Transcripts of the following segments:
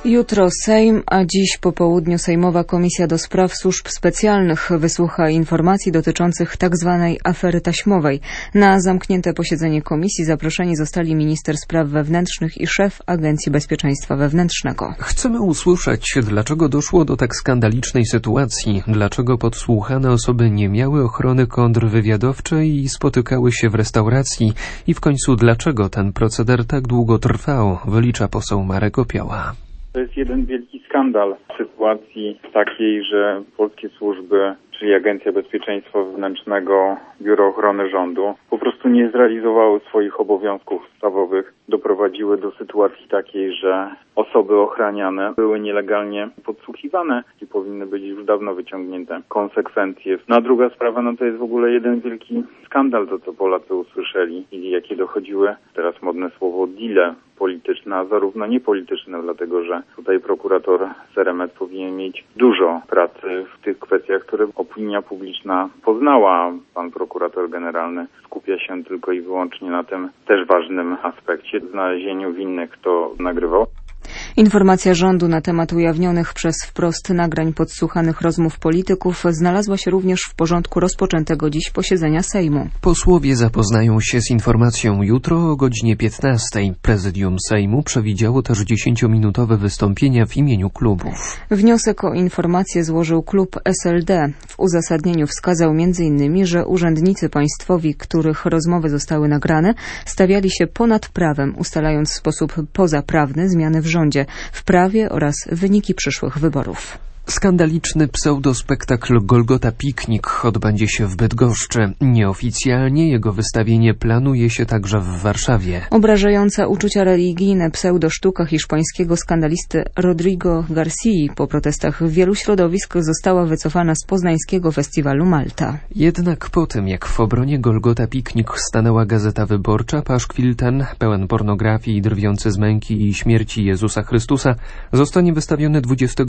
Jutro Sejm, a dziś po południu Sejmowa Komisja do Spraw Służb Specjalnych wysłucha informacji dotyczących tzw. afery taśmowej. Na zamknięte posiedzenie komisji zaproszeni zostali minister spraw wewnętrznych i szef Agencji Bezpieczeństwa Wewnętrznego. Chcemy usłyszeć, dlaczego doszło do tak skandalicznej sytuacji, dlaczego podsłuchane osoby nie miały ochrony kontrwywiadowczej i spotykały się w restauracji i w końcu dlaczego ten proceder tak długo trwał, wylicza poseł Marek Opioła. To jest jeden wielki skandal w sytuacji takiej, że polskie służby, czyli Agencja Bezpieczeństwa Wewnętrznego, Biuro Ochrony Rządu, po prostu nie zrealizowały swoich obowiązków ustawowych. Doprowadziły do sytuacji takiej, że osoby ochraniane były nielegalnie podsłuchiwane i powinny być już dawno wyciągnięte konsekwencje. No a druga sprawa, to jest w ogóle jeden wielki skandal, to co Polacy usłyszeli i jakie dochodziły, teraz modne słowo, deale polityczne, a zarówno niepolityczne, dlatego że tutaj prokurator Seremet powinien mieć dużo pracy w tych kwestiach, które opinia publiczna poznała. Pan prokurator generalny skupia się tylko i wyłącznie na tym też ważnym aspekcie, znalezieniu winnych, kto nagrywał. Informacja rządu na temat ujawnionych przez Wprost nagrań podsłuchanych rozmów polityków znalazła się również w porządku rozpoczętego dziś posiedzenia Sejmu. Posłowie zapoznają się z informacją jutro o godzinie 15. Prezydium Sejmu przewidziało też 10-minutowe wystąpienia w imieniu klubów. Wniosek o informację złożył klub SLD. W uzasadnieniu wskazał m.in., że urzędnicy państwowi, których rozmowy zostały nagrane, stawiali się ponad prawem, ustalając w sposób pozaprawny zmiany w rządzie, w prawie oraz wyniki przyszłych wyborów. Skandaliczny pseudospektakl Golgota Piknik odbędzie się w Bydgoszczy. Nieoficjalnie jego wystawienie planuje się także w Warszawie. Obrażająca uczucia religijne pseudosztuka hiszpańskiego skandalisty Rodrigo Garcii po protestach wielu środowisk została wycofana z poznańskiego festiwalu Malta. Jednak po tym, jak w obronie Golgota Piknik stanęła Gazeta Wyborcza, paszkwil ten, pełen pornografii i drwiący z męki i śmierci Jezusa Chrystusa, zostanie wystawiony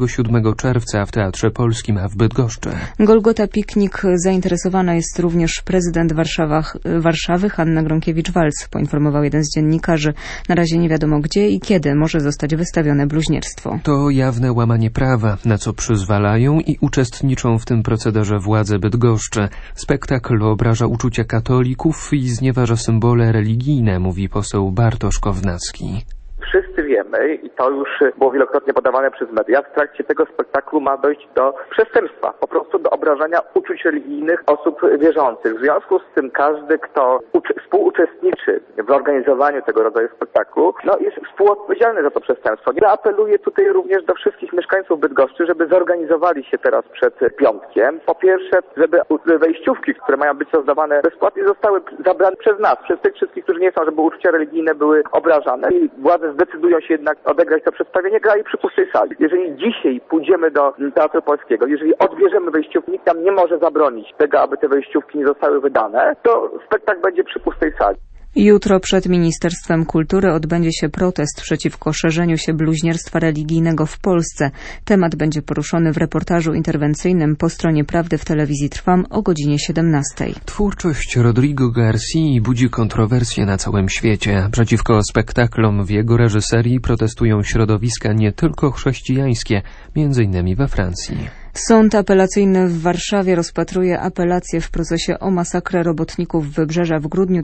27 czerwca w Teatrze Polskim, a w Bydgoszczy. Golgota Piknik zainteresowana jest również prezydent Warszawy Hanna Gronkiewicz-Waltz, poinformował jeden z dziennikarzy. Na razie nie wiadomo gdzie i kiedy może zostać wystawione bluźnierstwo. To jawne łamanie prawa, na co przyzwalają i uczestniczą w tym procederze władze Bydgoszczy. Spektakl obraża uczucia katolików i znieważa symbole religijne, mówi poseł Bartosz Kownacki. Wszyscy wiemy, i to już było wielokrotnie podawane przez media, w trakcie tego spektaklu ma dojść do przestępstwa, po prostu do obrażania uczuć religijnych osób wierzących. W związku z tym każdy, kto współuczestniczy w organizowaniu tego rodzaju spektaklu, jest współodpowiedzialny za to przestępstwo. Ja apeluję tutaj również do wszystkich mieszkańców Bydgoszczy, żeby zorganizowali się teraz przed piątkiem. Po pierwsze, żeby wejściówki, które mają być rozdawane bezpłatnie, zostały zabrane przez nas, przez tych wszystkich, którzy nie chcą, żeby uczucia religijne były obrażane. I władze zdecydują się jednak odegrać to przedstawienie, grali przy pustej sali. Jeżeli dzisiaj pójdziemy do Teatru Polskiego, jeżeli odbierzemy wejściówki, nikt nam nie może zabronić tego, aby te wejściówki nie zostały wydane, to spektakl będzie przy pustej sali. Jutro przed Ministerstwem Kultury odbędzie się protest przeciwko szerzeniu się bluźnierstwa religijnego w Polsce. Temat będzie poruszony w reportażu interwencyjnym po stronie Prawdy w Telewizji Trwam o godzinie 17. Twórczość Rodrigo Garcii budzi kontrowersje na całym świecie. Przeciwko spektaklom w jego reżyserii protestują środowiska nie tylko chrześcijańskie, m.in. we Francji. Sąd apelacyjny w Warszawie rozpatruje apelację w procesie o masakrę robotników Wybrzeża w grudniu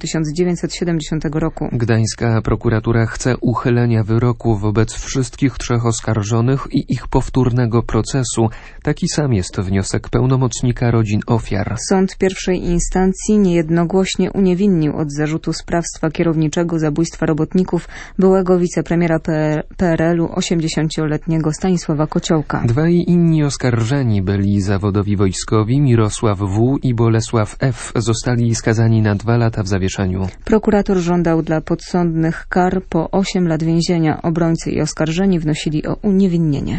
1970 roku. Gdańska prokuratura chce uchylenia wyroku wobec wszystkich 3 oskarżonych i ich powtórnego procesu. Taki sam jest wniosek pełnomocnika rodzin ofiar. Sąd pierwszej instancji niejednogłośnie uniewinnił od zarzutu sprawstwa kierowniczego zabójstwa robotników byłego wicepremiera PRL-u 80-letniego Stanisława Kociołka. 2 inni oskarżeni byli zawodowi wojskowi Mirosław W. i Bolesław F. zostali skazani na 2 lata w zawieszeniu. Prokurator żądał dla podsądnych kar po 8 lat więzienia. Obrońcy i oskarżeni wnosili o uniewinnienie.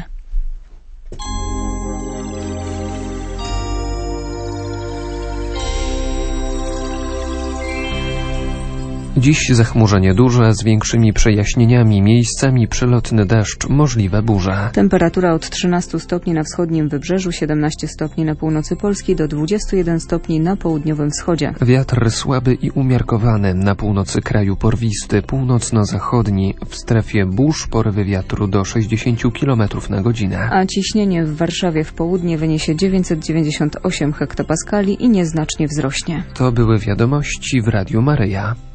Dziś zachmurzenie duże z większymi przejaśnieniami, miejscami przelotny deszcz, możliwe burze. Temperatura od 13 stopni na wschodnim wybrzeżu, 17 stopni na północy Polski do 21 stopni na południowym wschodzie. Wiatr słaby i umiarkowany, na północy kraju porwisty, północno-zachodni, w strefie burz porywy wiatru do 60 km na godzinę. A ciśnienie w Warszawie w południe wyniesie 998 hektopaskali i nieznacznie wzrośnie. To były wiadomości w Radiu Maryja.